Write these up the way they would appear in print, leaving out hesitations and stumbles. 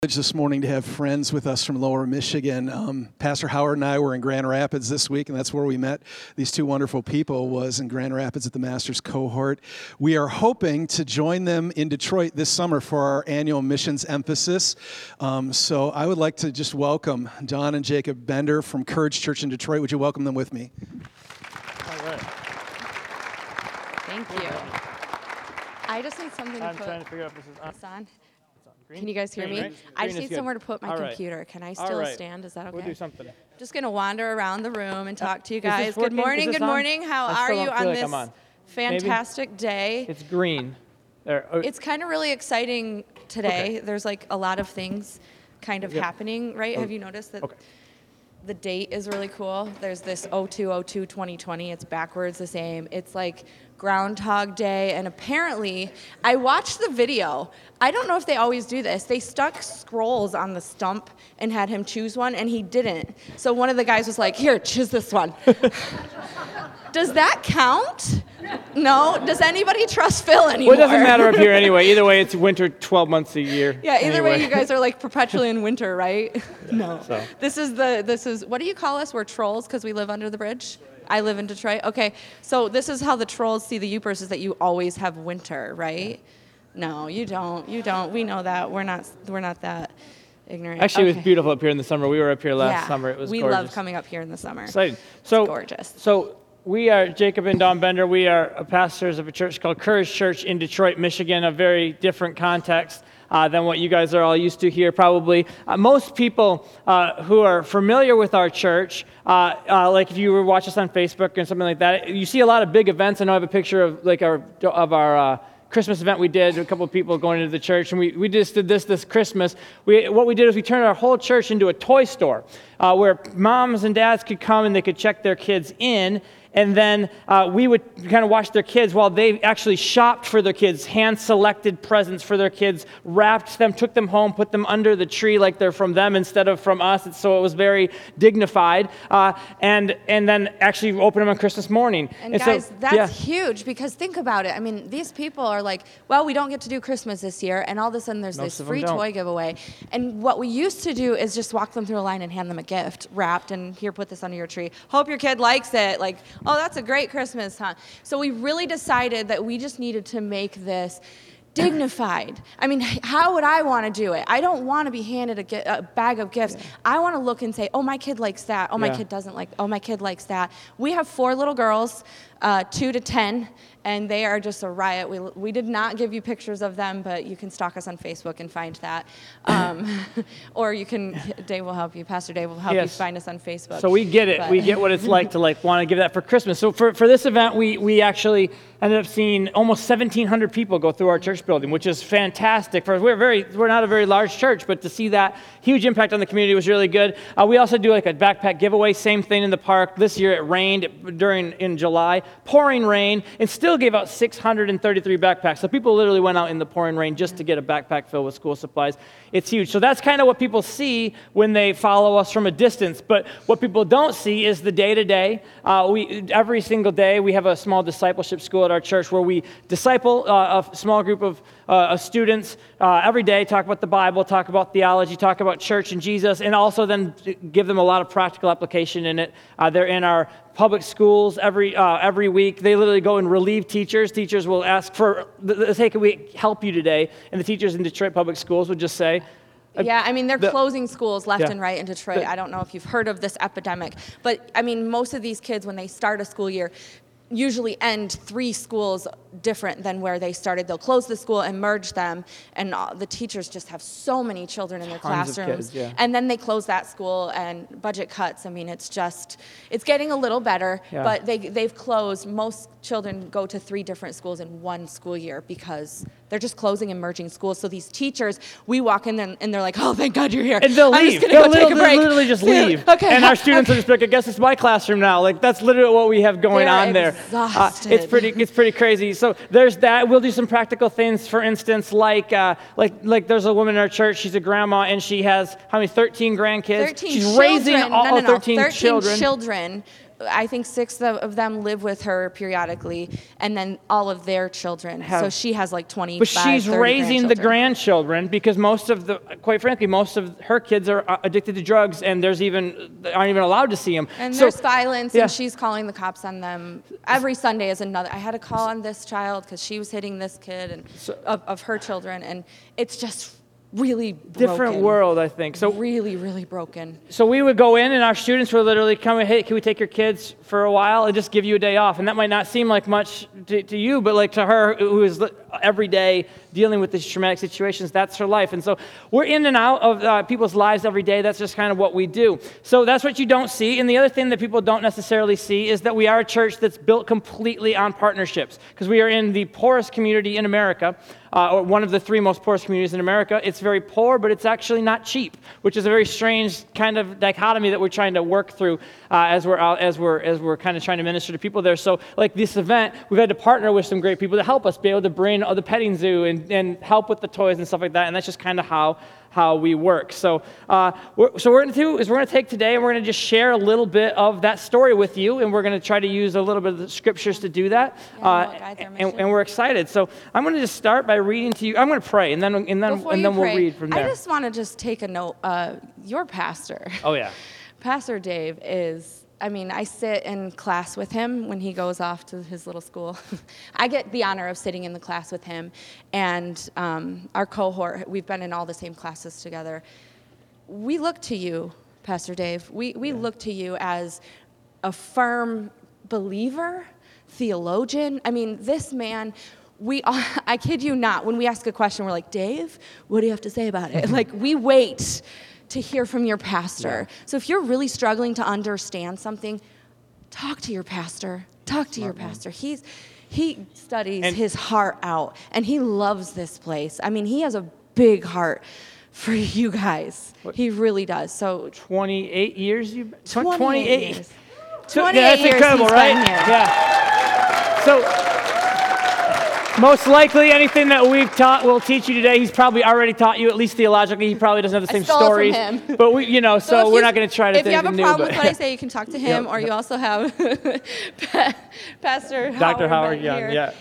This morning to have friends with us from Lower Michigan. Pastor Howard and I were in Grand Rapids this week, and that's where we met these two wonderful people, was in Grand Rapids at the Master's Cohort. We are hoping to join them in Detroit this summer for our annual missions emphasis. So I would like to just welcome Don and Jacob Bender from Courage Church in Detroit. Would you welcome them with me? All right. Thank you. I just need something to I'm put trying to figure out if this is on. this on. Green? Can you guys hear Green, me? right? I Green just is need good. somewhere to put my All right. computer. Can I All still right. stand? Is that okay? We'll do something. Just going to wander around the room and talk to you Is this guys. Good working? Is morning, this good on? morning. How I are still you don't feel on like I'm this on. fantastic day? It's green. There. It's kind of really exciting today. Okay. There's like a lot of things kind of Yep. happening, right? Have you noticed that? Okay. The date is really cool. There's this 02/02/2020. It's backwards the same. It's like Groundhog Day. And apparently, I watched the video. I don't know if they always do this. They stuck scrolls on the stump and had him choose one, and he didn't. So one of the guys was like, here, choose this one. Does that count? No? Does anybody trust Phil anymore? Well, it doesn't matter up here anyway. Either way, it's winter 12 months a year. Yeah, either way, anyway. you guys are like perpetually in winter, right? No. So. This is, what do you call us? We're trolls because we live under the bridge? I live in Detroit. Okay, so this is how the trolls see the Upers, is that you always have winter, right? No, you don't. You don't. We know that. We're not that ignorant. Actually, it Okay. was beautiful up here in the summer. We were up here last Yeah, summer. It was we gorgeous. love coming up here in the summer. Exciting. So, It's gorgeous. So we are Jacob and Don Bender. We are pastors of a church called Courage Church in Detroit, Michigan, a very different context than what you guys are all used to here, probably. Most people who are familiar with our church, like if you were watch us on Facebook and something like that, you see a lot of big events. I know I have a picture of like our Christmas event we did, a couple of people going into the church, and we just did this Christmas. What we did is we turned our whole church into a toy store where moms and dads could come and they could check their kids in, and then we would kind of watch their kids while they actually shopped for their kids, hand-selected presents for their kids, wrapped them, took them home, put them under the tree like they're from them instead of from us. So it was very dignified, and then actually opened them on Christmas morning. And guys, so, that's yeah. huge, because think about it. I mean, these people are like, well, we don't get to do Christmas this year, and all of a sudden there's Most this of them free don't. toy giveaway. And what we used to do is just walk them through a line and hand them a gift wrapped, and here, put this under your tree. Hope your kid likes it. Like, oh, that's a great Christmas, huh? So we really decided that we just needed to make this dignified. I mean, how would I want to do it? I don't want to be handed a bag of gifts. Yeah. I want to look and say, oh, my kid likes that. Oh, my kid doesn't like, oh, my kid likes that. We have 4 little girls, 2 to 10, and they are just a riot. We did not give you pictures of them, but you can stalk us on Facebook and find that. Or you can, Dave will help you, Pastor Dave will help you find us on Facebook. So we get it. But we get what it's like to want to give that for Christmas. So for this event, we actually ended up seeing almost 1,700 people go through our church building, which is fantastic. We're not a very large church, but to see that huge impact on the community was really good. We also do like a backpack giveaway, same thing in the park. This year it rained in July, pouring rain, and still gave out 633 backpacks. So people literally went out in the pouring rain just to get a backpack filled with school supplies. It's huge. So that's kind of what people see when they follow us from a distance. But what people don't see is the day-to-day. Every single day we have a small discipleship school at our church where we disciple a small group of students every day, talk about the Bible, talk about theology, talk about church and Jesus, and also then give them a lot of practical application in it. They're in our public schools every week. They literally go and relieve teachers. Teachers will ask for, hey, can we help you today? And the teachers in Detroit public schools would just say, yeah, I mean, they're closing schools left and right in Detroit. I don't know if you've heard of this epidemic, but I mean, most of these kids, when they start a school year, usually end 3 schools different than where they started. They'll close the school and merge them, and the teachers just have so many children in their classrooms. Kids, yeah. And then they close that school, and budget cuts. I mean, it's getting a little better, but they've closed. Most children go to 3 different schools in one school year because they're just closing and merging schools. So these teachers, we walk in there and they're like, oh, thank God you're here. And they'll I'm leave. just gonna go take a break. They'll literally just leave. Okay. And our students will just be like, I guess it's my classroom now. Like, that's literally what we have going on there. Exhausted. It's pretty crazy. So there's that. We'll do some practical things. For instance, like there's a woman in our church. She's a grandma, and she has, how many, 13 grandkids? 13 She's children. raising all 13 13 children. children I think 6 of them live with her periodically, and then all of their children. So she has like 25, But she's 30 raising the grandchildren. grandchildren because quite frankly, most of her kids are addicted to drugs, and aren't even allowed to see them. And So- there's violence, Yeah. and she's calling the cops on them. Every Sunday is another. I had a call on this child because she was hitting this kid and of her children, and it's just really different broken. world, I think. So Really, really broken. So we would go in, and our students would literally come and, hey, can we take your kids for a while and just give you a day off? And that might not seem like much to you, but like to her, who is every day dealing with these traumatic situations, that's her life. And so we're in and out of people's lives every day. That's just kind of what we do. So that's what you don't see. And the other thing that people don't necessarily see is that we are a church that's built completely on partnerships, because we are in the poorest community in America, or one of the 3 most poorest communities in America. It's very poor, but it's actually not cheap, which is a very strange kind of dichotomy that we're trying to work through as we're kind of trying to minister to people there. So like this event, we've had to partner with some great people to help us be able to bring the petting zoo and help with the toys and stuff like that. And that's just kind of how we work. So we're going to take today and we're going to just share a little bit of that story with you, and we're going to try to use a little bit of the scriptures to do that. what guides our mission. And we're excited. So I'm going to just start by reading to you. I'm going to pray, and then Before you we'll pray, read from there. I just want to just take a note. Your pastor, Oh yeah. Pastor Dave, I sit in class with him when he goes off to his little school. I get the honor of sitting in the class with him, and our cohort, we've been in all the same classes together. We look to you, Pastor Dave. We look to you as a firm believer, theologian. This man, I kid you not, when we ask a question, we're like, Dave, what do you have to say about it? Like, we wait to hear from your pastor. Yeah. So if you're really struggling to understand something, talk to your pastor. Talk to your pastor. He studies his heart out, and he loves this place. He has a big heart for you guys. He really does. So 28 years? 28 years. 28 yeah, that's years incredible, he's right? been here. Yeah. So most likely anything that we'll teach you today, he's probably already taught you, at least theologically. He probably doesn't have the same stories. From him. But so we're not going to try to If you have a problem new, with what I say, you can talk to him, or you also have Pastor Dr. Howard Young. Yeah.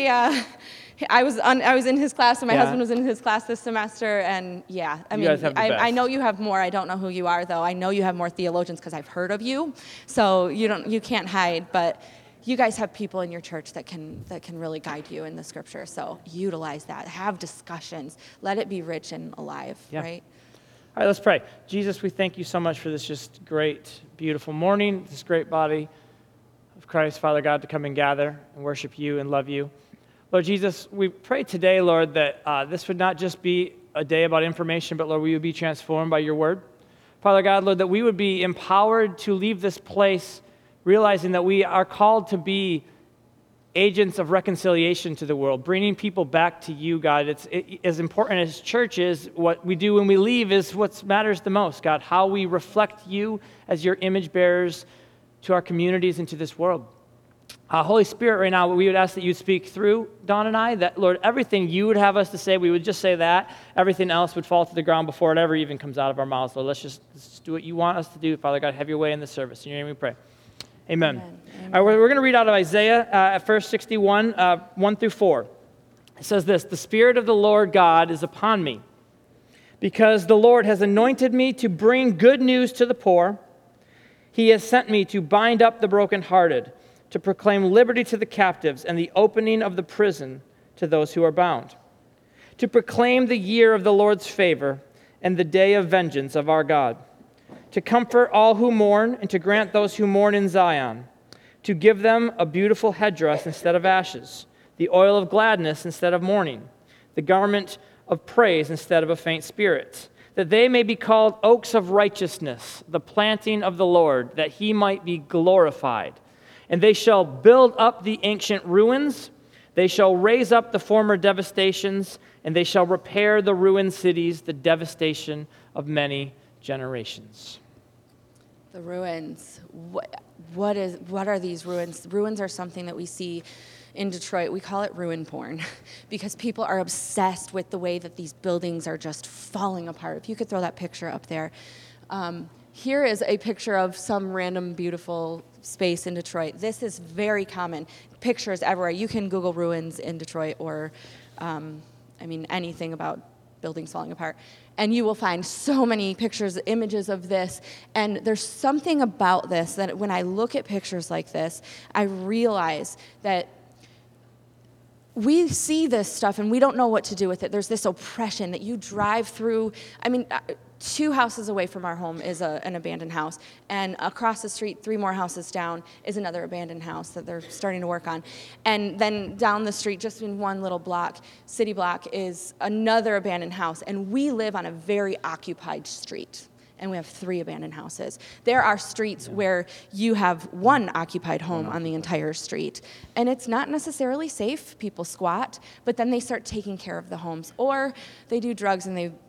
I was in his class, and my husband was in his class this semester, and you guys have the best. I know you have more. I don't know who you are, though. I know you have more theologians because I've heard of you, so you can't hide. But you guys have people in your church that can really guide you in the scripture. So utilize that. Have discussions. Let it be rich and alive. Yeah. Right. All right, let's pray. Jesus, we thank you so much for this just great, beautiful morning, this great body of Christ, Father God, to come and gather and worship you and love you. Lord Jesus, we pray today, Lord, that this would not just be a day about information, but Lord, we would be transformed by your word. Father God, Lord, that we would be empowered to leave this place realizing that we are called to be agents of reconciliation to the world, bringing people back to you, God. It's as important as church is, what we do when we leave is what matters the most, God, how we reflect you as your image bearers to our communities and to this world. Holy Spirit, right now, we would ask that you speak through Dawn and I, that, Lord, everything you would have us to say, we would just say that. Everything else would fall to the ground before it ever even comes out of our mouths. Lord, let's just do what you want us to do. Father God, have your way in the service. In your name we pray. Amen. Amen. All right, we're going to read out of Isaiah at verse 61, 1 through 4. It says this: "The Spirit of the Lord God is upon me, because the Lord has anointed me to bring good news to the poor. He has sent me to bind up the brokenhearted, to proclaim liberty to the captives and the opening of the prison to those who are bound, to proclaim the year of the Lord's favor and the day of vengeance of our God, to comfort all who mourn and to grant those who mourn in Zion, to give them a beautiful headdress instead of ashes, the oil of gladness instead of mourning, the garment of praise instead of a faint spirit, that they may be called oaks of righteousness, the planting of the Lord, that he might be glorified. And they shall build up the ancient ruins, they shall raise up the former devastations, and they shall repair the ruined cities, the devastation of many generations." The ruins. What are these ruins? Ruins are something that we see in Detroit. We call it ruin porn because people are obsessed with the way that these buildings are just falling apart. If you could throw that picture up there. here is a picture of some random beautiful space in Detroit. This is very common. Pictures everywhere. You can Google ruins in Detroit or, anything about buildings falling apart. And you will find so many pictures, images of this. And there's something about this that when I look at pictures like this, I realize that we see this stuff and we don't know what to do with it. There's this oppression that you drive through. 2 houses away from our home is an abandoned house. And across the street, 3 more houses down, is another abandoned house that they're starting to work on. And then down the street, just in one little block, city block, is another abandoned house. And we live on a very occupied street. And we have 3 abandoned houses. There are streets where you have 1 occupied home on the entire street. And it's not necessarily safe. People squat, but then they start taking care of the homes. Or they do drugs and they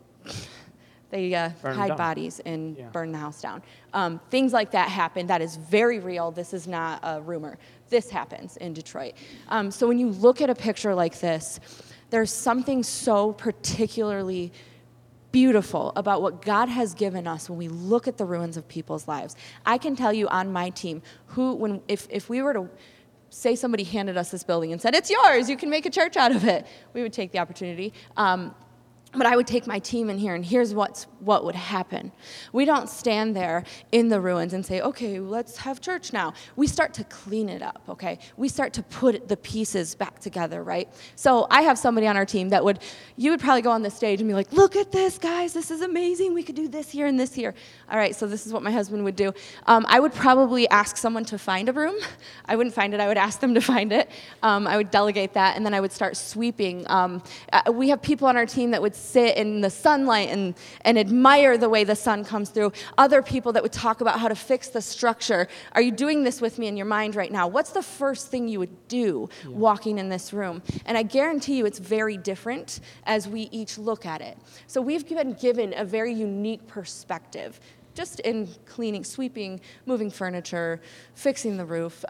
hide bodies and burn the house down. Things like that happen. That is very real. This is not a rumor. This happens in Detroit. So when you look at a picture like this, there's something so particularly beautiful about what God has given us when we look at the ruins of people's lives. I can tell you on my team, if we were to say somebody handed us this building and said, it's yours, you can make a church out of it, we would take the opportunity. But I would take my team in here, and here's what would happen. We don't stand there in the ruins and say, okay, let's have church now. We start to clean it up, okay? We start to put the pieces back together, right? So I have somebody on our team that you would probably go on the stage and be like, look at this, guys, this is amazing. We could do this here and this here. All right, so this is what my husband would do. I would probably ask someone to find a room. I wouldn't find it. I would ask them to find it. I would delegate that, and then I would start sweeping. We have people on our team that would sit in the sunlight and admire the way the sun comes through. Other people that would talk about how to fix the structure. Are you doing this with me in your mind right now? What's the first thing you would do walking in this room? And I guarantee you it's very different as we each look at it. So we've been given a very unique perspective just in cleaning, sweeping, moving furniture, fixing the roof.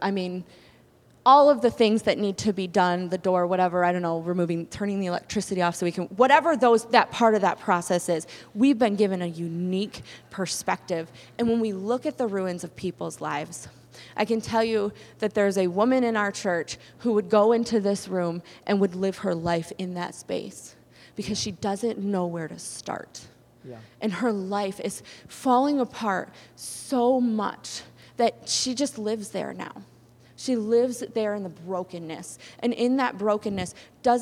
All of the things that need to be done, the door, whatever, I don't know, turning the electricity off so we can, whatever that part of that process is, we've been given a unique perspective. And when we look at the ruins of people's lives, I can tell you that there's a woman in our church who would go into this room and would live her life in that space because she doesn't know where to start. Yeah. And her life is falling apart so much that she just lives there now. She lives there in the brokenness. And in that brokenness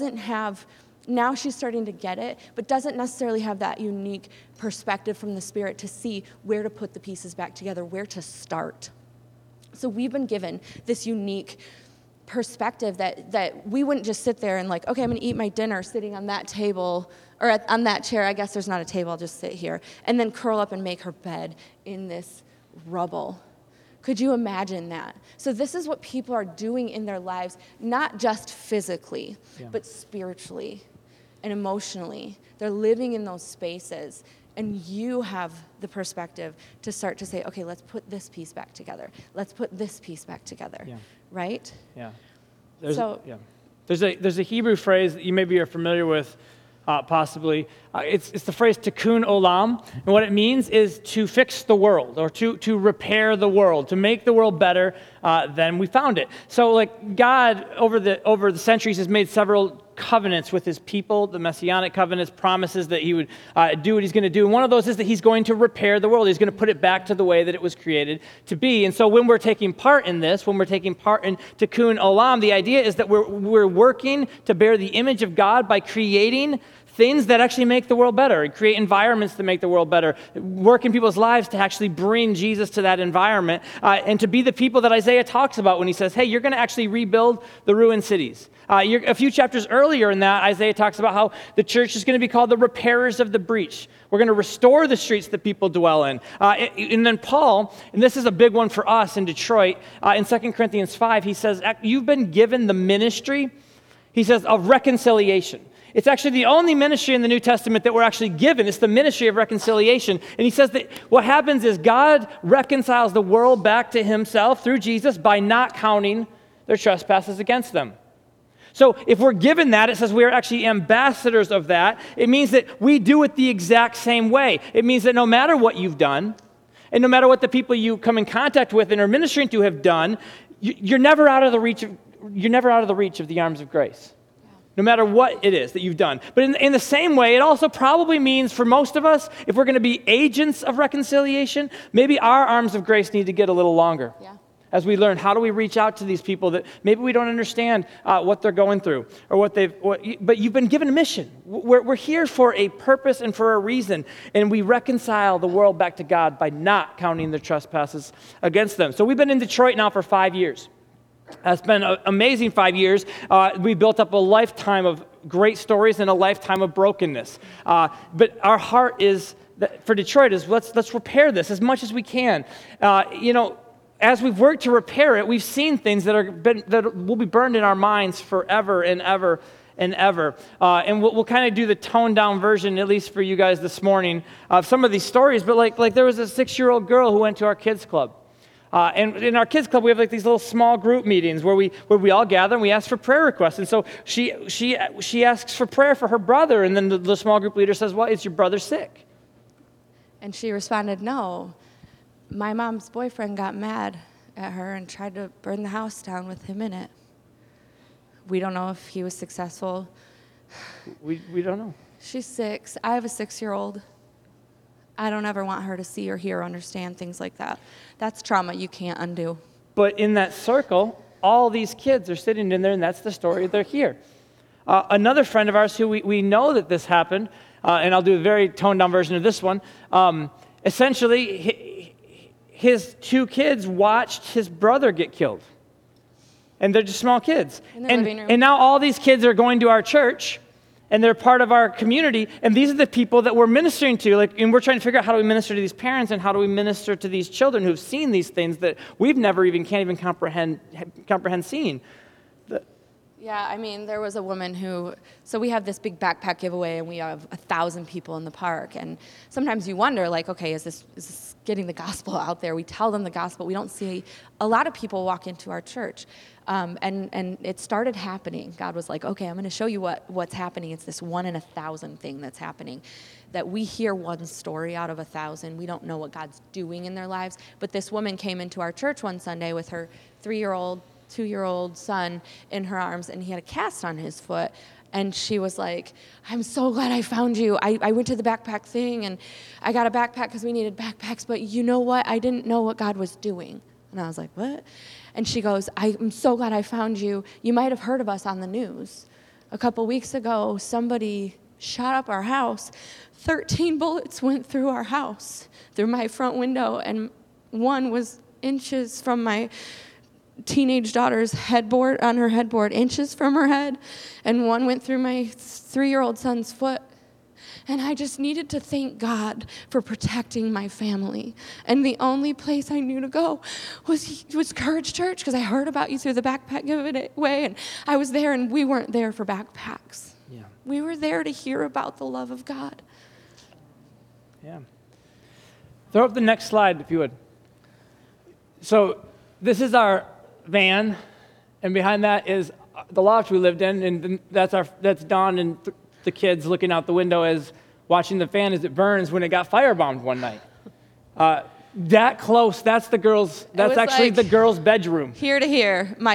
now she's starting to get it, but doesn't necessarily have that unique perspective from the Spirit to see where to put the pieces back together, where to start. So we've been given this unique perspective that we wouldn't just sit there and okay, I'm going to eat my dinner sitting on that table or on that chair. I guess there's not a table, I'll just sit here. And then curl up and make her bed in this rubble. Could you imagine that? So this is what people are doing in their lives, not just physically, but spiritually and emotionally. They're living in those spaces, and you have the perspective to start to say, okay, let's put this piece back together. Let's put this piece back together, right? Yeah. There's a Hebrew phrase that you maybe are familiar with, possibly. It's the phrase tikkun olam, and what it means is to fix the world or to repair the world, to make the world better than we found it. So God over the centuries has made several covenants with his people, the Messianic covenants, promises that he would do what he's going to do. And one of those is that he's going to repair the world. He's going to put it back to the way that it was created to be. And so when we're taking part in this, when we're taking part in Tikkun Olam, the idea is that we're working to bear the image of God by creating things that actually make the world better, and create environments that make the world better, work in people's lives to actually bring Jesus to that environment, and to be the people that Isaiah talks about when he says, hey, you're going to actually rebuild the ruined cities. A few chapters earlier in that, Isaiah talks about how the church is going to be called the repairers of the breach. We're going to restore the streets that people dwell in. And then Paul, and this is a big one for us in Detroit, in 2 Corinthians 5, he says, you've been given the ministry, he says, of reconciliation. It's actually the only ministry in the New Testament that we're actually given. It's the ministry of reconciliation. And he says that what happens is God reconciles the world back to himself through Jesus by not counting their trespasses against them. So if we're given that, it says we are actually ambassadors of that. It means that we do it the exact same way. It means that no matter what you've done, And no matter what the people you come in contact with and are ministering to have done, you're never out of the reach of the arms of grace. No matter what it is that you've done. But in the same way, it also probably means for most of us, if we're going to be agents of reconciliation, maybe our arms of grace need to get a little longer. Yeah. As we learn, how do we reach out to these people that maybe we don't understand what they're going through or but you've been given a mission. We're here for a purpose and for a reason, and we reconcile the world back to God by not counting their trespasses against them. So we've been in Detroit now for 5 years. It's been an amazing 5 years. We built up a lifetime of great stories and a lifetime of brokenness. But our heart is, for Detroit, is let's repair this as much as we can. As we've worked to repair it, we've seen things that will be burned in our minds forever and ever and ever. And we'll kind of do the toned-down version, at least for you guys this morning, of some of these stories. But like there was a 6-year-old girl who went to our kids' club. And in our kids club, we have like these little small group meetings where we all gather and we ask for prayer requests. And so she asks for prayer for her brother, and then the small group leader says, "Well, is your brother sick?" And she responded, "No, my mom's boyfriend got mad at her and tried to burn the house down with him in it. We don't know if he was successful." We don't know. She's 6. I have a 6-year-old. I don't ever want her to see or hear or understand things like that. That's trauma you can't undo. But in that circle, all these kids are sitting in there, and that's the story. They're here. Another friend of ours who we know that this happened, and I'll do a very toned-down version of this one, essentially, his 2 kids watched his brother get killed. And they're just small kids. In their living room. And now all these kids are going to our church, and they're part of our community, and these are the people that we're ministering to, and we're trying to figure out how do we minister to these parents and how do we minister to these children who've seen these things that we've never can't even comprehend seeing. Yeah, I mean, there was a woman so we have this big backpack giveaway, and we have 1,000 people in the park, and sometimes you wonder, like, okay, is this getting the gospel out there? We tell them the gospel. We don't see a lot of people walk into our church, and it started happening. God was like, okay, I'm going to show you what's happening. It's this 1 in 1,000 thing that's happening, that we hear one story out of 1,000. We don't know what God's doing in their lives, but this woman came into our church one Sunday with her 3-year-old, 2-year-old son in her arms, and he had a cast on his foot. And she was like, "I'm so glad I found you. I went to the backpack thing, and I got a backpack because we needed backpacks, but you know what? I didn't know what God was doing." And I was like, "What?" And she goes, "I'm so glad I found you. You might have heard of us on the news. A couple weeks ago, somebody shot up our house. 13 bullets went through our house, through my front window, and one was inches from my teenage daughter's headboard, on her headboard, inches from her head, and one went through my 3-year-old son's foot. And I just needed to thank God for protecting my family. And the only place I knew to go was Courage Church, because I heard about you through the backpack giveaway, and I was there, and we weren't there for backpacks. Yeah. We were there to hear about the love of God." Yeah. Throw up the next slide, if you would. So this is our van, and behind that is the loft we lived in, and that's Dawn and the kids looking out the window as watching the fan as it burns when it got firebombed one night. That close, that's the girls' bedroom. Here to here, my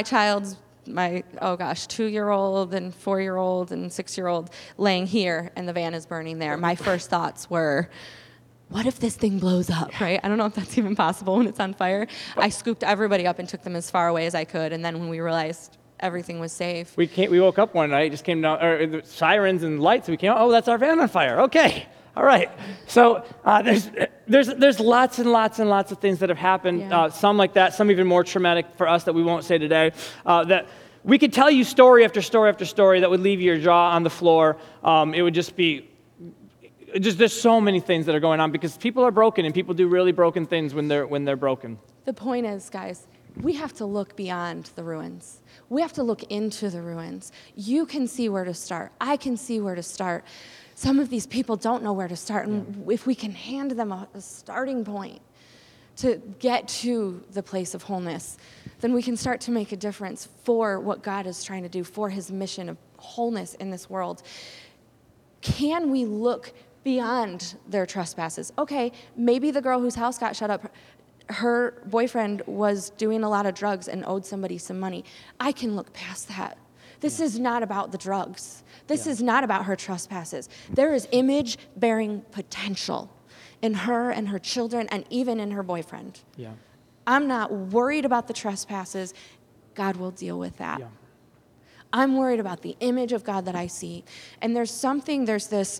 2-year-old and 4-year-old and 6-year-old laying here, and the van is burning there. My first thoughts were, what if this thing blows up, right? I don't know if that's even possible when it's on fire. I scooped everybody up and took them as far away as I could, and then when we realized everything was safe. We woke up one night, just came down, or the sirens and lights, we came out, oh, that's our van on fire. Okay, all right. So there's lots and lots and lots of things that have happened, Yeah. Some like that, some even more traumatic for us that we won't say today, that we could tell you story after story after story that would leave your jaw on the floor. It would just be, there's so many things that are going on because people are broken and people do really broken things when they're broken. The point is, guys, we have to look beyond the ruins. We have to look into the ruins. You can see where to start. I can see where to start. Some of these people don't know where to start, and if we can hand them a starting point to get to the place of wholeness, then we can start to make a difference for what God is trying to do, for his mission of wholeness in this world. Can we look beyond their trespasses. Okay, maybe the girl whose house got shut up, her boyfriend was doing a lot of drugs and owed somebody some money. I can look past that. This is not about the drugs. This is not about her trespasses. There is image-bearing potential in her and her children and even in her boyfriend. Yeah. I'm not worried about the trespasses. God will deal with that. Yeah. I'm worried about the image of God that I see. And there's this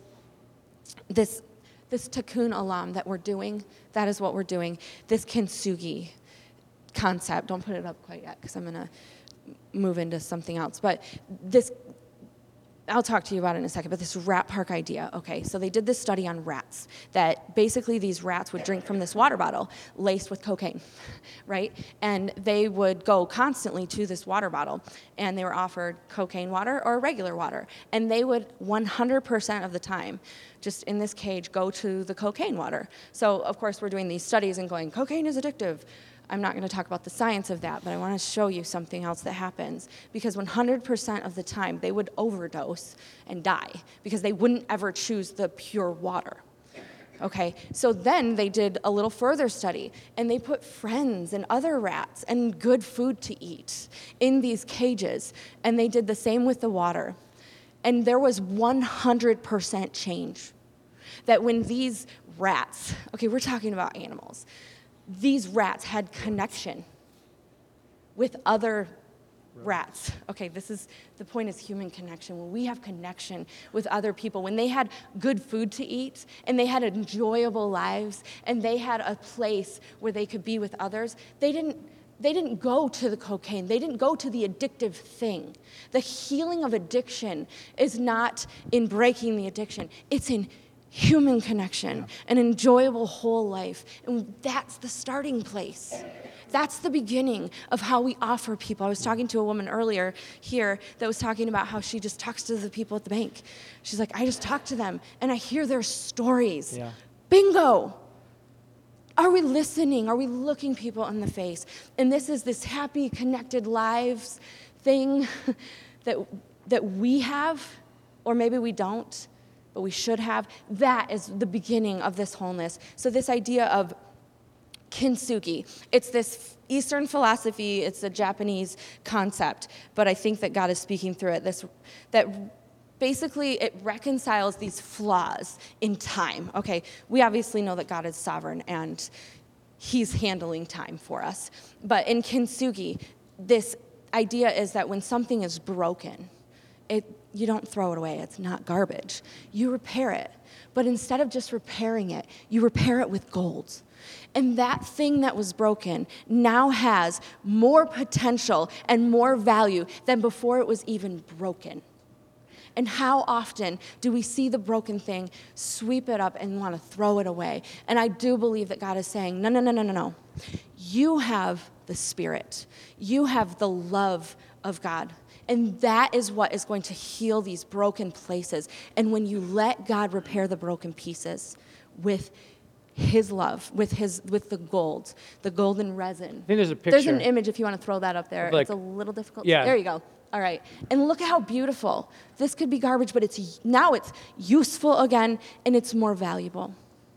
Tikkun Olam that we're doing. That is what we're doing. This kintsugi concept. Don't put it up quite yet because I'm going to move into something else. But this, I'll talk to you about it in a second, but this rat park idea. Okay, so they did this study on rats, that basically these rats would drink from this water bottle laced with cocaine, right? And they would go constantly to this water bottle, and they were offered cocaine water or regular water. And they would 100% of the time, just in this cage, go to the cocaine water. So, of course, we're doing these studies and going, cocaine is addictive. I'm not going to talk about the science of that, but I want to show you something else that happens. Because 100% of the time, they would overdose and die because they wouldn't ever choose the pure water. Okay, so then they did a little further study, and they put friends and other rats and good food to eat in these cages, and they did the same with the water. And there was 100% change. That when these rats, okay, we're talking about animals, these rats had connection with other rats. Okay, the point is human connection. When we have connection with other people, when they had good food to eat, and they had enjoyable lives, and they had a place where they could be with others, they didn't go to the cocaine. They didn't go to the addictive thing. The healing of addiction is not in breaking the addiction. It's in human connection, an enjoyable whole life. And that's the starting place. That's the beginning of how we offer people. I was talking to a woman earlier here that was talking about how she just talks to the people at the bank. She's like, I just talk to them, and I hear their stories. Yeah. Bingo! Are we listening? Are we looking people in the face? And this is this happy, connected lives thing that we have, or maybe we don't, but we should have. That is the beginning of this wholeness. So this idea of kintsugi, it's this Eastern philosophy, it's a Japanese concept, but I think that God is speaking through it, that basically it reconciles these flaws in time. Okay, we obviously know that God is sovereign and he's handling time for us. But in kintsugi, this idea is that when something is broken, you don't throw it away. It's not garbage. You repair it. But instead of just repairing it, you repair it with gold. And that thing that was broken now has more potential and more value than before it was even broken. And how often do we see the broken thing, sweep it up, and want to throw it away? And I do believe that God is saying, no. You have the Spirit. You have the love of God. And that is what is going to heal these broken places. And when you let God repair the broken pieces with his love, with the gold, the golden resin. I think there's a picture. There's an image if you want to throw that up there. Like, it's a little difficult. yeah. There you go. All right. And look at how beautiful. This could be garbage, but now it's useful again, and it's more valuable.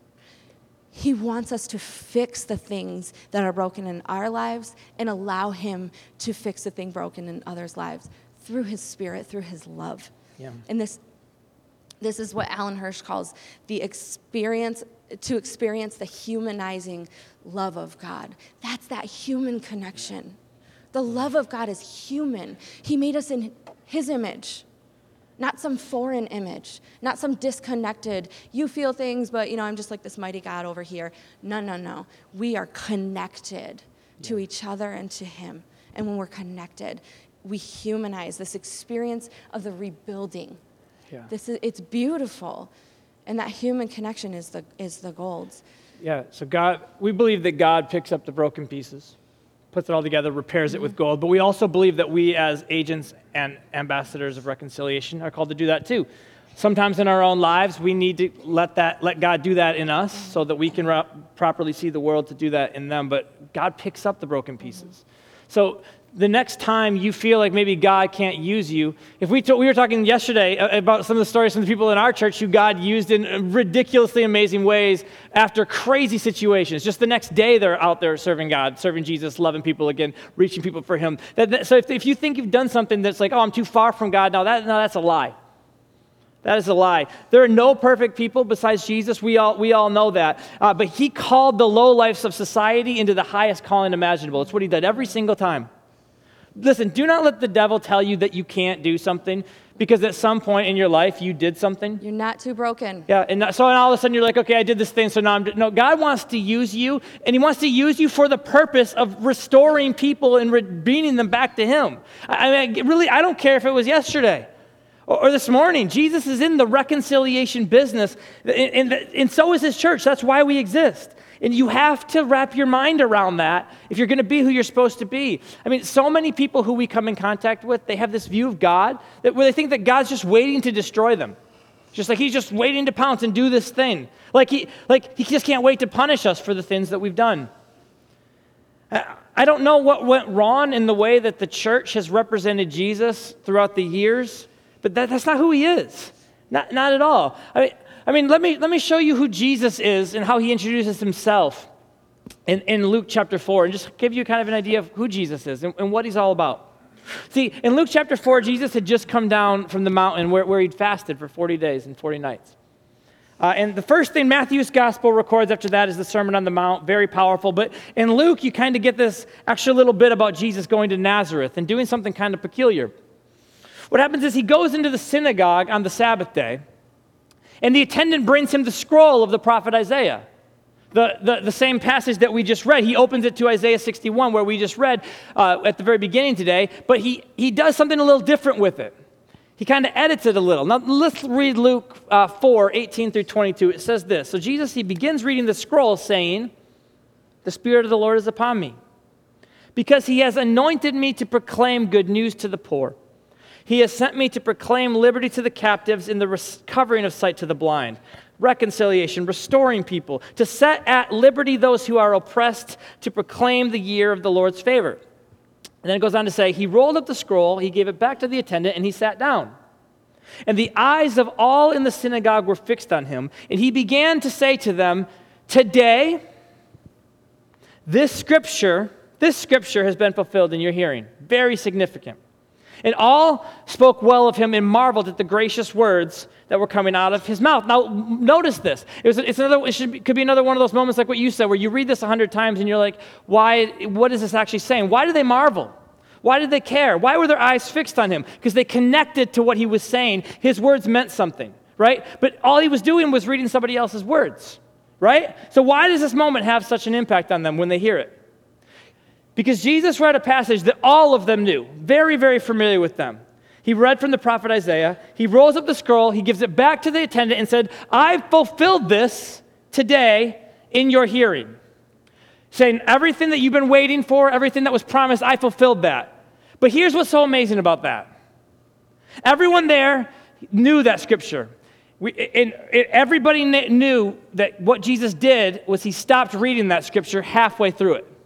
He wants us to fix the things that are broken in our lives and allow him to fix the thing broken in others' lives through his Spirit, through his love. Yeah. And this is what Alan Hirsch calls to experience the humanizing love of God. That's that human connection. The love of God is human. He made us in his image. Not some foreign image, not some disconnected, you feel things, but I'm just like this mighty God over here. No. We are connected to each other and to him. And when we're connected, we humanize this experience of the rebuilding. Yeah. It's beautiful. And that human connection is the gold. Yeah, so we believe that God picks up the broken pieces, puts it all together, repairs it with gold. But we also believe that we as agents and ambassadors of reconciliation are called to do that too. Sometimes in our own lives, we need to let God do that in us so that we can properly see the world to do that in them. But God picks up the broken pieces. So the next time you feel like maybe God can't use you, if we were talking yesterday about some of the stories from the people in our church who God used in ridiculously amazing ways after crazy situations. Just the next day they're out there serving God, serving Jesus, loving people again, reaching people for him. So if you think you've done something that's like, oh, I'm too far from God, no, that's a lie. That is a lie. There are no perfect people besides Jesus. We all know that. But he called the low lives of society into the highest calling imaginable. It's what he did every single time. Listen, do not let the devil tell you that you can't do something because at some point in your life you did something. You're not too broken. Yeah, and all of a sudden you're like, okay, I did this thing, so now no, God wants to use you, and he wants to use you for the purpose of restoring people and bringing them back to him. I mean, really, I don't care if it was yesterday or this morning. Jesus is in the reconciliation business, and so is his church. That's why we exist. And you have to wrap your mind around that if you're going to be who you're supposed to be. I mean, so many people who we come in contact with, they have this view of God where they think that God's just waiting to destroy them. Just like he's just waiting to pounce and do this thing. Like he just can't wait to punish us for the things that we've done. I don't know what went wrong in the way that the church has represented Jesus throughout the years, but that's not who he is. Not at all. I mean, let me show you who Jesus is and how he introduces himself in Luke chapter 4, and just give you kind of an idea of who Jesus is and what he's all about. See, in Luke chapter 4, Jesus had just come down from the mountain where he'd fasted for 40 days and 40 nights. And the first thing Matthew's gospel records after that is the Sermon on the Mount, very powerful. But in Luke, you kind of get this extra little bit about Jesus going to Nazareth and doing something kind of peculiar. What happens is he goes into the synagogue on the Sabbath day, and the attendant brings him the scroll of the prophet Isaiah, the same passage that we just read. He opens it to Isaiah 61, where we just read at the very beginning today, but he does something a little different with it. He kind of edits it a little. Now, let's read Luke 4, 18 through 22. It says this. So Jesus, he begins reading the scroll saying, "The Spirit of the Lord is upon me, because he has anointed me to proclaim good news to the poor. He has sent me to proclaim liberty to the captives and the recovering of sight to the blind, reconciliation, restoring people, to set at liberty those who are oppressed, to proclaim the year of the Lord's favor." And then it goes on to say, he rolled up the scroll, he gave it back to the attendant, and he sat down. And the eyes of all in the synagogue were fixed on him, and he began to say to them, "Today, this scripture has been fulfilled in your hearing." Very significant. And all spoke well of him and marveled at the gracious words that were coming out of his mouth. Now, notice this. Could be another one of those moments like what you said, where you read this 100 times and you're like, what is this actually saying? Why did they marvel? Why did they care? Why were their eyes fixed on him? Because they connected to what he was saying. His words meant something, right? But all he was doing was reading somebody else's words, right? So why does this moment have such an impact on them when they hear it? Because Jesus read a passage that all of them knew, very, very familiar with them. He read from the prophet Isaiah. He rolls up the scroll. He gives it back to the attendant and said, "I've fulfilled this today in your hearing." Saying, everything that you've been waiting for, everything that was promised, I fulfilled that. But here's what's so amazing about that. Everyone there knew that scripture. Everybody knew that what Jesus did was he stopped reading that scripture halfway through it.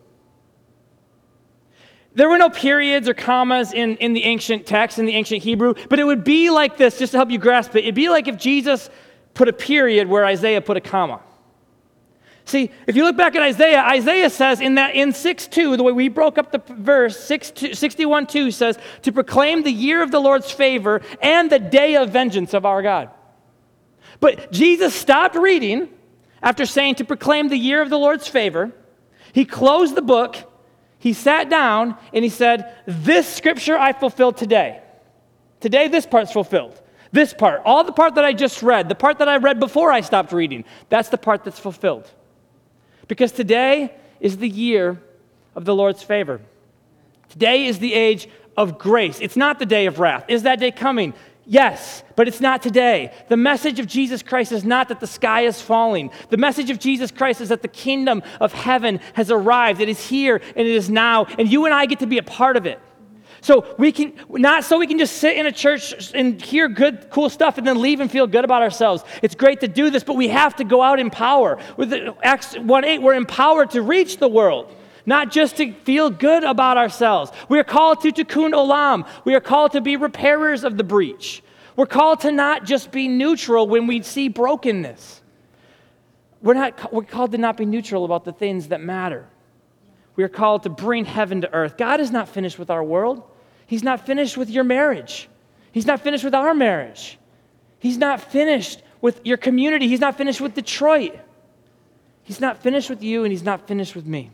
There were no periods or commas in the ancient text, in the ancient Hebrew, but it would be like this, just to help you grasp it. It'd be like if Jesus put a period where Isaiah put a comma. See, if you look back at Isaiah says in 6:2, the way we broke up the verse, 61:2 says, "To proclaim the year of the Lord's favor and the day of vengeance of our God." But Jesus stopped reading after saying to proclaim the year of the Lord's favor. He closed the book. He sat down and he said, "This scripture I fulfilled today. Today this part's fulfilled. This part, all the part that I just read, the part that I read before I stopped reading, that's the part that's fulfilled. Because today is the year of the Lord's favor. Today is the age of grace. It's not the day of wrath. Is that day coming? Yes, but it's not today. The message of Jesus Christ is not that the sky is falling. The message of Jesus Christ is that the kingdom of heaven has arrived. It is here and it is now, and you and I get to be a part of it. So we can just sit in a church and hear good, cool stuff and then leave and feel good about ourselves. It's great to do this, but we have to go out in power. With Acts 1:8, we're empowered to reach the world. not just to feel good about ourselves. We are called to tikkun olam. We are called to be repairers of the breach. We're called to not just be neutral when we see brokenness. We're called to not be neutral about the things that matter. We are called to bring heaven to earth. God is not finished with our world. He's not finished with your marriage. He's not finished with our marriage. He's not finished with your community. He's not finished with Detroit. He's not finished with you, and he's not finished with me.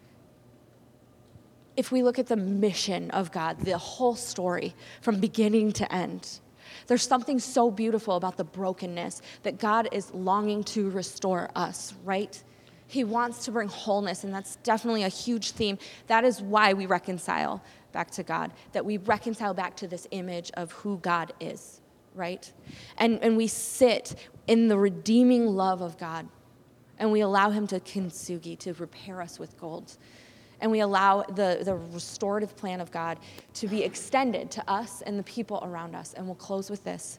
If we look at the mission of God, the whole story from beginning to end, there's something so beautiful about the brokenness that God is longing to restore us, right? He wants to bring wholeness, and that's definitely a huge theme. That is why we reconcile back to God, that we reconcile back to this image of who God is, right? And we sit in the redeeming love of God, and we allow him to kintsugi, to repair us with gold. And we allow the restorative plan of God to be extended to us and the people around us. And we'll close with this.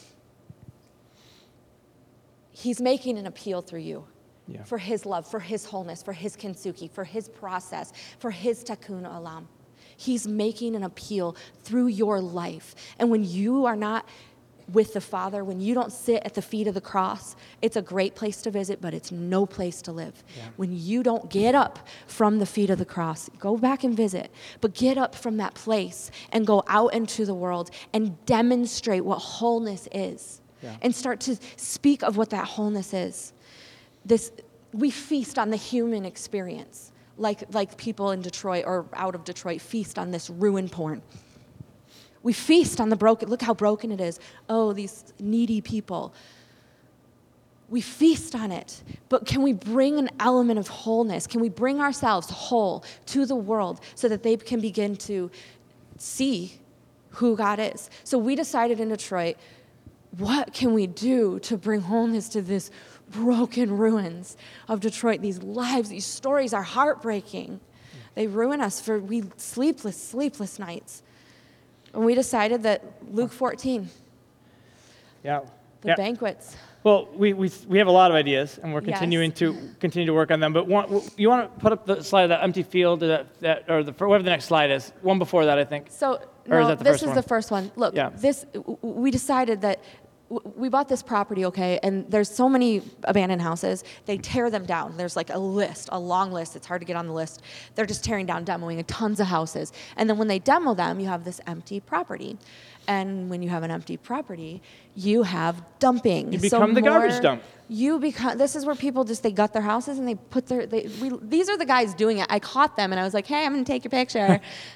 He's making an appeal through you for his love, for his wholeness, for his kintsugi, for his process, for his tikkun olam. He's making an appeal through your life. And when you are not with the Father, when you don't sit at the feet of the cross, it's a great place to visit, but it's no place to live. Yeah. When you don't get up from the feet of the cross, go back and visit, but get up from that place and go out into the world and demonstrate what wholeness is, and start to speak of what that wholeness is. We feast on the human experience, like people in Detroit or out of Detroit feast on this ruin porn. We feast on the broken. Look how broken it is. Oh, these needy people. We feast on it. But can we bring an element of wholeness? Can we bring ourselves whole to the world so that they can begin to see who God is? So we decided in Detroit, what can we do to bring wholeness to this broken ruins of Detroit? These lives, these stories are heartbreaking. They ruin us for sleepless nights. And we decided that Luke 14, the banquets. Well, we have a lot of ideas, and we're continue to work on them. But you want to put up the slide of that empty field, or whatever the next slide is. One before that, I think. So this is the first one. Look, we decided that we bought this property, okay, and there's so many abandoned houses. They tear them down. There's like a long list. It's hard to get on the list. They're just tearing down, demoing tons of houses. And then when they demo them, you have this empty property. And when you have an empty property, you have dumping. You become the garbage dump. This is where people they gut their houses and they put these are the guys doing it. I caught them and I was like, hey, I'm going to take your picture.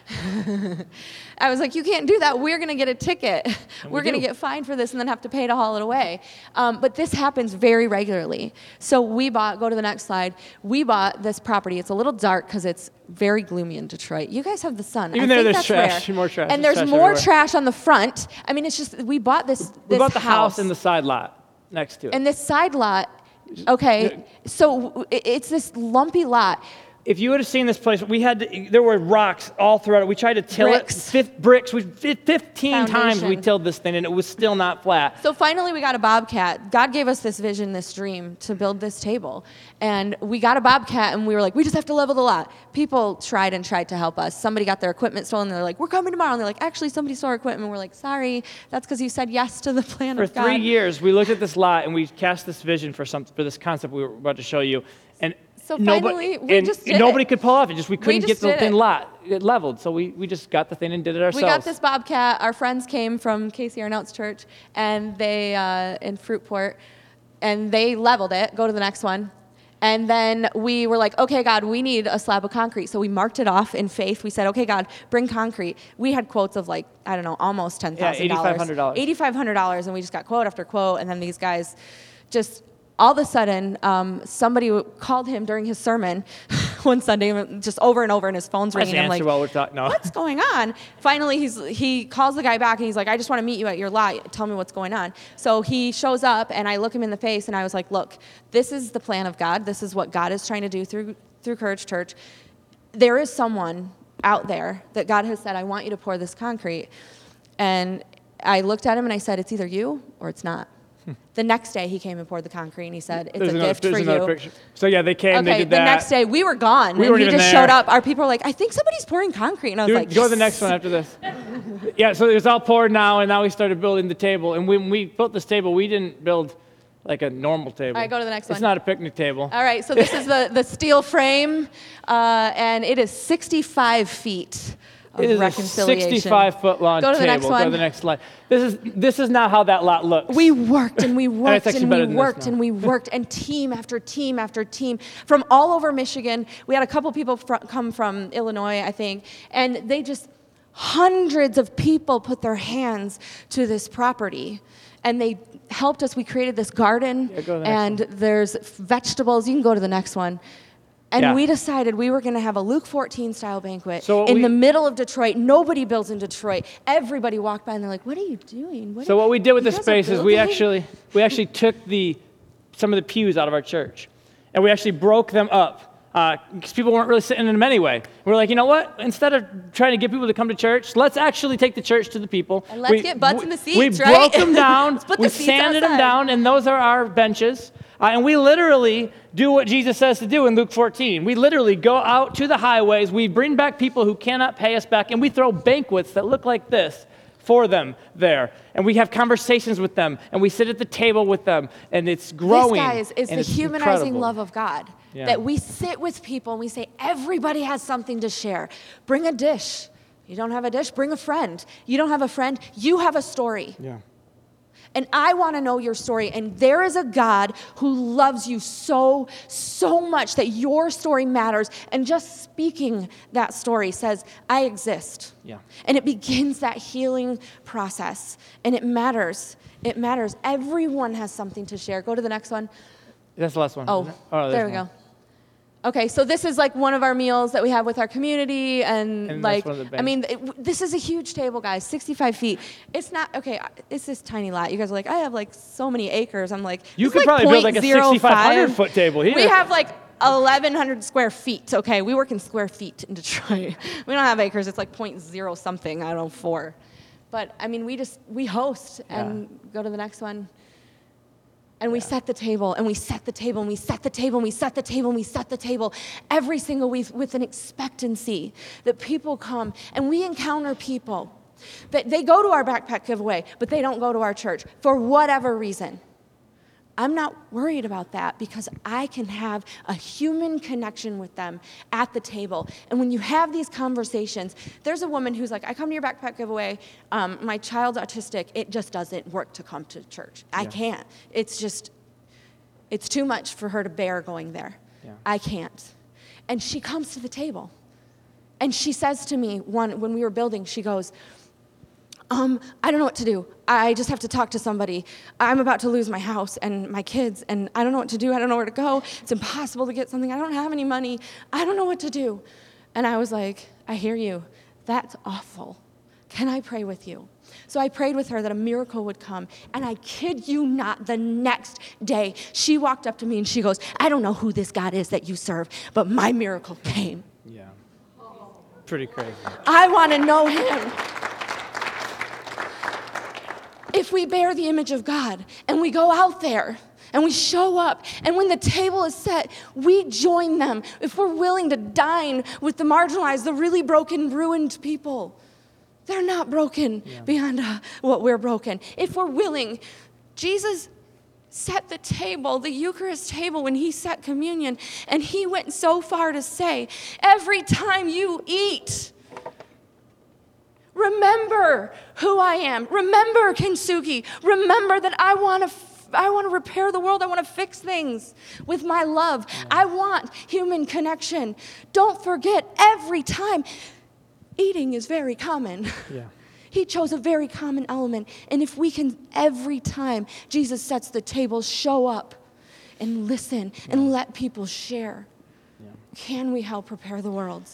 I was like, you can't do that. We're going to get a ticket. We're going to get fined for this and then have to pay to haul it away. But this happens very regularly. So go to the next slide. We bought this property. It's a little dark because it's very gloomy in Detroit. You guys have the sun. Even there, there's trash, more trash. And there's more trash on the front. I mean, it's just, we bought this We bought the house and the side lot next to it. And this side lot, okay, so it's this lumpy lot. If you would have seen this place, there were rocks all throughout it. We tried to till it. Bricks. 15 times we tilled this thing, and it was still not flat. So finally we got a bobcat. God gave us this vision, this dream, to build this table. And we got a bobcat, and we were like, we just have to level the lot. People tried to help us. Somebody got their equipment stolen, and they're like, we're coming tomorrow. And they're like, actually, somebody stole our equipment. And we're like, sorry, that's because you said yes to the plan of God. For 3 years, we looked at this lot, and we cast this vision for this concept we were about to show you. And so finally, nobody could pull off it. We couldn't get the thing leveled. So we just got the thing and did it ourselves. We got this bobcat. Our friends came from Casey Arnout's church, and they in Fruitport, and they leveled it. Go to the next one. And then we were like, okay, God, we need a slab of concrete. So we marked it off in faith. We said, okay, God, bring concrete. We had quotes of almost $10,000. $8,500. $8,500, and we just got quote after quote. And then these guys just... all of a sudden, somebody called him during his sermon one Sunday, just over and over, and his phone's ringing. I'm like, what's going on? Finally, he calls the guy back, and he's like, I just want to meet you at your lot. Tell me what's going on. So he shows up, and I look him in the face, and I was like, look, this is the plan of God. This is what God is trying to do through Courage Church. There is someone out there that God has said, I want you to pour this concrete. And I looked at him, and I said, it's either you or it's not. The next day, he came and poured the concrete, and he said, "It's There's a gift for there's another you." picture. So yeah, they came, they Okay, did the that. next day, we were gone, We and weren't he even just there. showed up. Our people were like, "I think somebody's pouring concrete," and I was Dude, like, go to the "Yes." next one after this. Yeah, so it was all poured now, and now we started building the table. And when we built this table, we didn't build like a normal table. All right, go to the next It's one. not a picnic table. All right, so this is the steel frame, and it is 65 feet of It is a reconciliation. 65-foot long Go to the table. next Go one. to the next slide. This is not how that lot looks. We worked and we it's worked actually and better we than this worked now. and we worked, and team after team after team from all over Michigan. We had a couple people come from Illinois, I think, and they just, hundreds of people put their hands to this property. And they helped us. We created this garden, Yeah, go to the next and there's vegetables. You can go to the next one. And Yeah. we decided we were going to have a Luke 14 style banquet So what in we- the middle of Detroit. Nobody builds in Detroit. Everybody walked by and they're like, "What are you doing? So what we did with you the guys are space is we building?" actually took some of the pews out of our church, and we actually broke them up because people weren't really sitting in them anyway. We're like, you know what? Instead of trying to get people to come to church, let's actually take the church to the people. And let's get butts in the seats, We right? broke them down. Let's put We the seats sanded them outside. down, and those are our benches. And we literally do what Jesus says to do in Luke 14. We literally go out to the highways. We bring back people who cannot pay us back, and we throw banquets that look like this for them there. And we have conversations with them, and we sit at the table with them, and it's growing. This, guys, is and the it's humanizing incredible. love of God. Yeah. That we sit with people and we say, everybody has something to share. Bring a dish. You don't have a dish? Bring a friend. You don't have a friend? You have a story. Yeah. And I want to know your story. And there is a God who loves you so, so much that your story matters. And just speaking that story says, I exist. Yeah. And it begins that healing process. And it matters. It matters. Everyone has something to share. Go to the next one. That's the last one. Oh, isn't it? Oh, there we there's go. Okay, so this is like one of our meals that we have with our community, and And like, that's one of the I mean, this is a huge table, guys, 65 feet. It's not, okay, it's this tiny lot. You guys are like, I have like so many acres. I'm like, You this could is probably build like a 0.05. 6,500-foot table here. We have like 1,100 square feet, okay? We work in square feet in Detroit. We don't have acres. It's like 0.0 something, I don't know, 4. But, I mean, we host, and go to the next one. And we set the table, and we set the table, and we set the table, and we set the table, and we set the table every single week with an expectancy that people come, and we encounter people that they go to our backpack giveaway, but they don't go to our church for whatever reason. I'm not worried about that because I can have a human connection with them at the table. And when you have these conversations, there's a woman who's like, I come to your backpack giveaway. My child's autistic. It just doesn't work to come to church. I can't. It's too much for her to bear going there. Yeah. I can't. And she comes to the table. And she says to me, when we were building, she goes, I don't know what to do. I just have to talk to somebody. I'm about to lose my house and my kids, and I don't know what to do. I don't know where to go. It's impossible to get something. I don't have any money. I don't know what to do. And I was like, I hear you. That's awful. Can I pray with you? So I prayed with her that a miracle would come, and I kid you not, the next day, she walked up to me and she goes, I don't know who this God is that you serve, but my miracle came. Yeah. Pretty crazy. I want to know him. If we bear the image of God and we go out there and we show up, and when the table is set, we join them. If we're willing to dine with the marginalized, the really broken, ruined people, they're not broken beyond what we're broken. If we're willing, Jesus set the table, the Eucharist table, when he set communion, and he went so far to say, every time you eat, remember who I am. Remember Kintsugi. Remember that I want to repair the world. I want to fix things with my love. I want human connection. Don't forget, every time, eating is very common. Yeah. He chose a very common element. And if we can, every time Jesus sets the table, show up and listen and let people share, can we help prepare the world?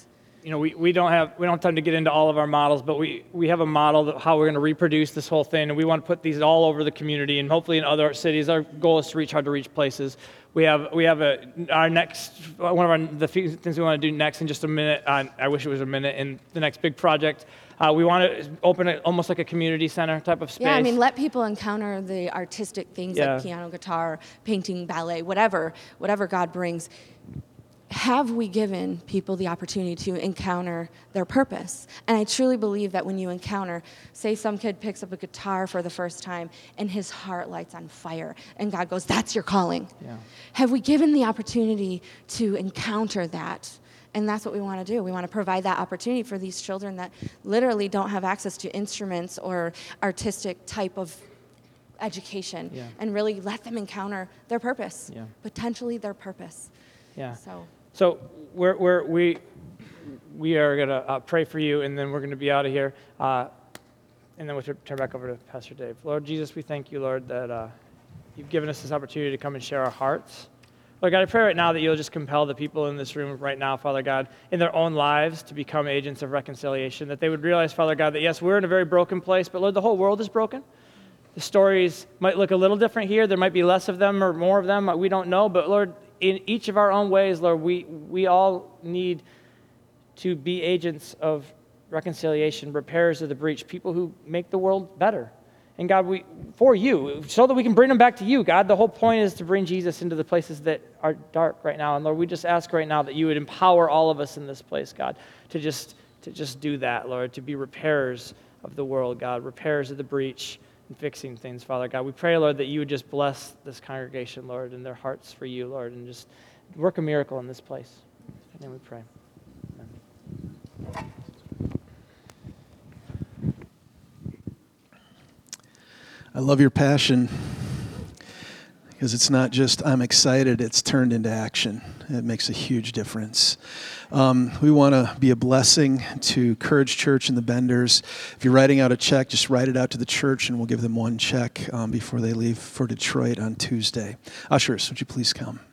we don't have time to get into all of our models, but we have a model of how we're going to reproduce this whole thing, and we want to put these all over the community and hopefully in other cities. Our goal is to reach hard to reach places. We have our next one of the few things we want to do next in just a minute. I wish it was a minute. In the next big project, we want to open it almost like a community center type of space. Yeah, I mean, let people encounter the artistic things like piano, guitar, painting, ballet, whatever God brings. Have we given people the opportunity to encounter their purpose? And I truly believe that when you encounter, say some kid picks up a guitar for the first time and his heart lights on fire and God goes, that's your calling. Yeah. Have we given the opportunity to encounter that? And that's what we want to do. We want to provide that opportunity for these children that literally don't have access to instruments or artistic type of education, and really let them encounter their purpose, potentially their purpose. Yeah. So we are going to pray for you, and then we're going to be out of here. And then we'll turn back over to Pastor Dave. Lord Jesus, we thank you, Lord, that you've given us this opportunity to come and share our hearts. Lord God, I pray right now that you'll just compel the people in this room right now, Father God, in their own lives to become agents of reconciliation, that they would realize, Father God, that yes, we're in a very broken place, but Lord, the whole world is broken. The stories might look a little different here. There might be less of them or more of them. We don't know, but Lord, in each of our own ways, Lord, we all need to be agents of reconciliation, repairers of the breach, people who make the world better. And God, for you, so that we can bring them back to you, God. The whole point is to bring Jesus into the places that are dark right now. And Lord, we just ask right now that you would empower all of us in this place, God, to just do that, Lord, to be repairers of the world, God, repairers of the breach, and fixing things, Father God. We pray, Lord, that you would just bless this congregation, Lord, and their hearts for you, Lord, and just work a miracle in this place. In your name we pray. Amen. I love your passion, because it's not just I'm excited, it's turned into action. It makes a huge difference. We want to be a blessing to Courage Church and the Benders. If you're writing out a check, just write it out to the church and we'll give them one check before they leave for Detroit on Tuesday. Ushers, would you please come?